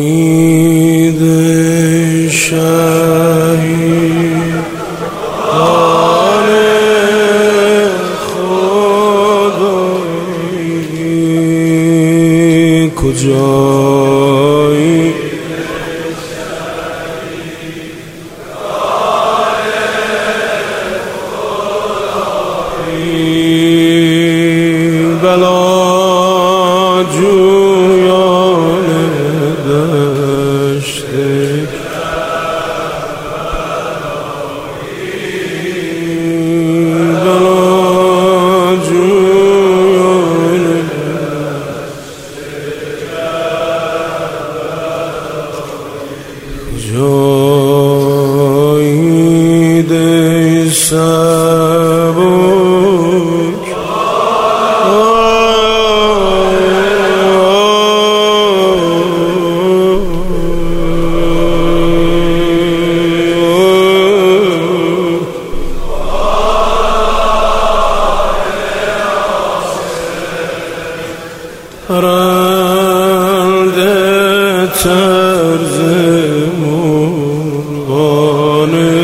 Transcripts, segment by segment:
شهید آن خدایی کجایی بلا جویان دشت بلا جویان جایی ده سبک رنده طرز مرغانه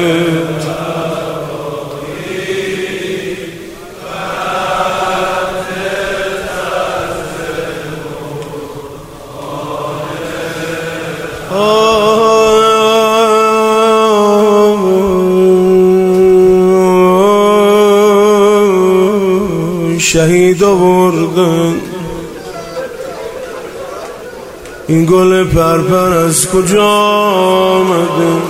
شهید آوردن این گل پرپر از کجا آمده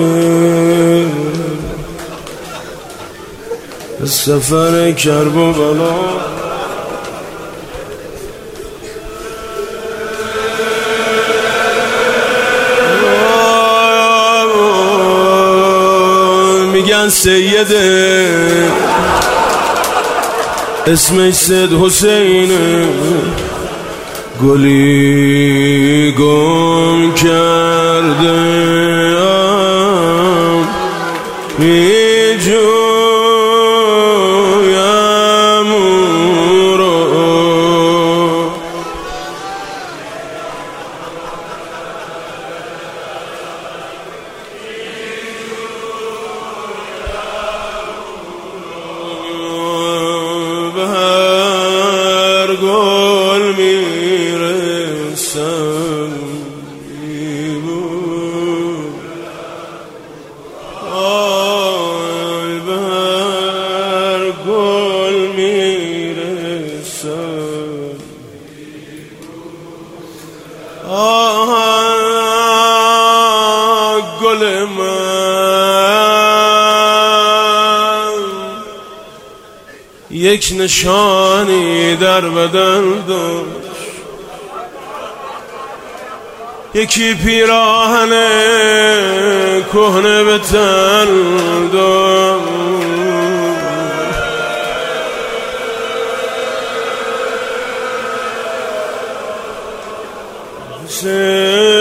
سفر کرب و بلا میگن سیده اسمش سید حسینه گلی گم کرده می جویم او را به هر گل میرسم به هر گل میرسم گل من یک نشانی در بدن داشت یکی پیراهن کهنه به تن داشت حسین